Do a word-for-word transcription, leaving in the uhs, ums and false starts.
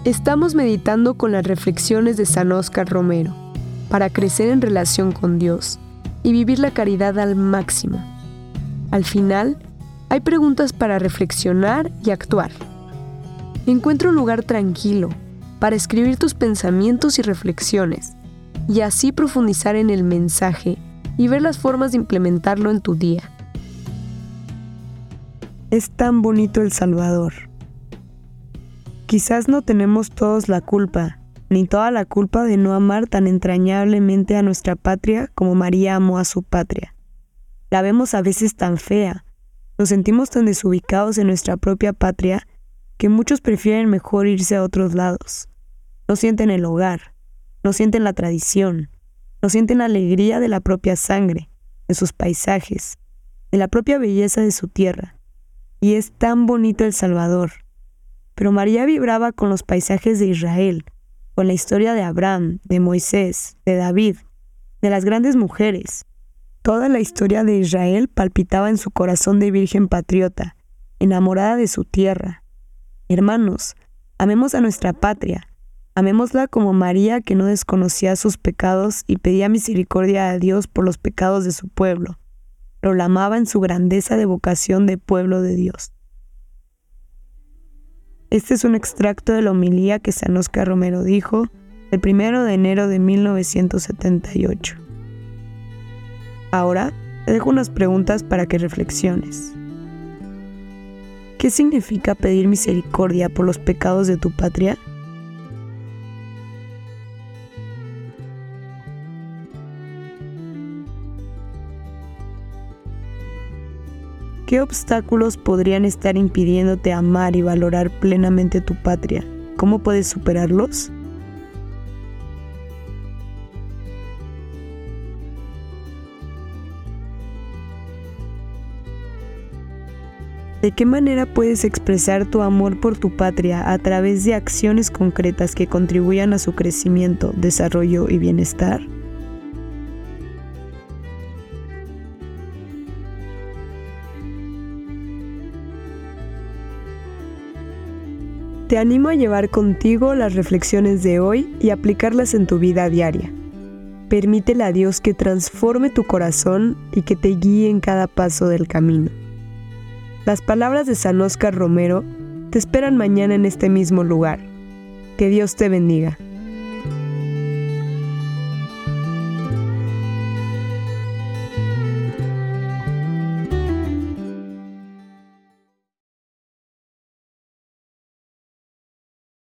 Estamos meditando con las reflexiones de San Óscar Romero para crecer en relación con Dios y vivir la caridad al máximo. Al final, hay preguntas para reflexionar y actuar. Encuentra un lugar tranquilo para escribir tus pensamientos y reflexiones y así profundizar en el mensaje y ver las formas de implementarlo en tu día. Es tan bonito El Salvador. Quizás no tenemos todos la culpa, ni toda la culpa de no amar tan entrañablemente a nuestra patria como María amó a su patria. La vemos a veces tan fea, nos sentimos tan desubicados en nuestra propia patria que muchos prefieren mejor irse a otros lados. No sienten el hogar, no sienten la tradición, no sienten la alegría de la propia sangre, de sus paisajes, de la propia belleza de su tierra. Y es tan bonito El Salvador. Pero María vibraba con los paisajes de Israel, con la historia de Abraham, de Moisés, de David, de las grandes mujeres. Toda la historia de Israel palpitaba en su corazón de virgen patriota, enamorada de su tierra. Hermanos, amemos a nuestra patria, amémosla como María, que no desconocía sus pecados y pedía misericordia a Dios por los pecados de su pueblo, pero la amaba en su grandeza de vocación de pueblo de Dios. Este es un extracto de la homilía que San Óscar Romero dijo el primero de enero de mil novecientos setenta y ocho. Ahora te dejo unas preguntas para que reflexiones. ¿Qué significa pedir misericordia por los pecados de tu patria? ¿Qué obstáculos podrían estar impidiéndote amar y valorar plenamente tu patria? ¿Cómo puedes superarlos? ¿De qué manera puedes expresar tu amor por tu patria a través de acciones concretas que contribuyan a su crecimiento, desarrollo y bienestar? Te animo a llevar contigo las reflexiones de hoy y aplicarlas en tu vida diaria. Permítele a Dios que transforme tu corazón y que te guíe en cada paso del camino. Las palabras de San Óscar Romero te esperan mañana en este mismo lugar. Que Dios te bendiga.